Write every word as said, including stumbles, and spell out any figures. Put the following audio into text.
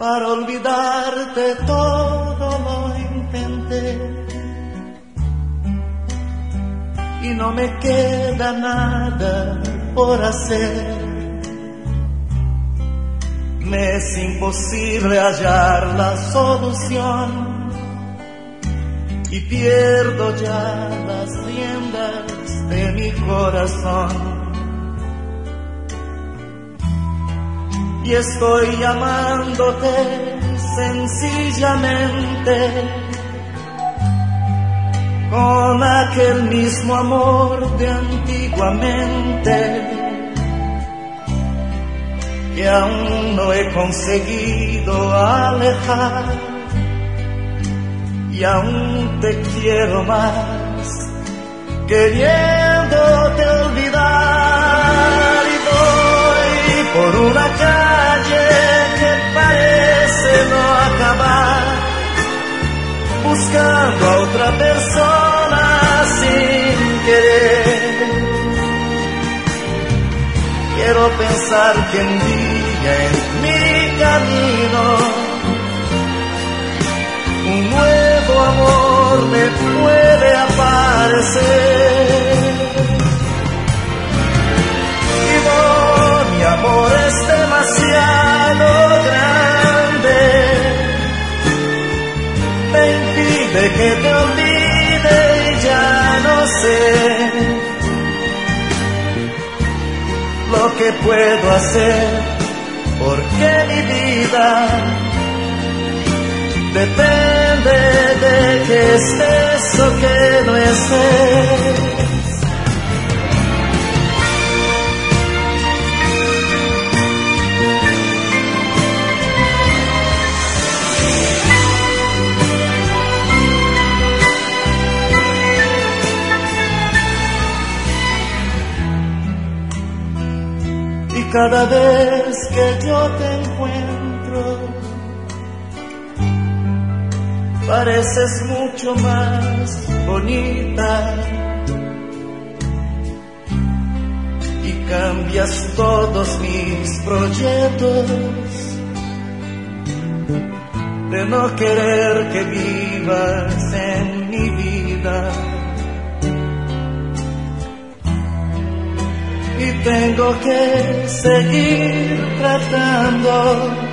Para olvidarte todo lo intenté y no me queda nada por hacer. Me es imposible hallar la solución y pierdo ya las riendas de mi corazón. Y estoy llamándote sencillamente con aquel mismo amor de antiguamente que aún no he conseguido alejar, y aún te quiero más, queriéndote olvidar. Y voy por una calle que parece no acabar, buscando a otra persona sin querer. Quiero pensar que un día en mi camino un nuevo amor me puede aparecer. Y no, mi amor es demasiado grande, me impide que te olvide y ya no sé lo que puedo hacer, porque mi vida depende de que estés o que no estés. Y cada vez que yo te encuentro, pareces mucho más bonita y cambias todos mis proyectos de no querer que vivas en mi vida. Y tengo que seguir tratando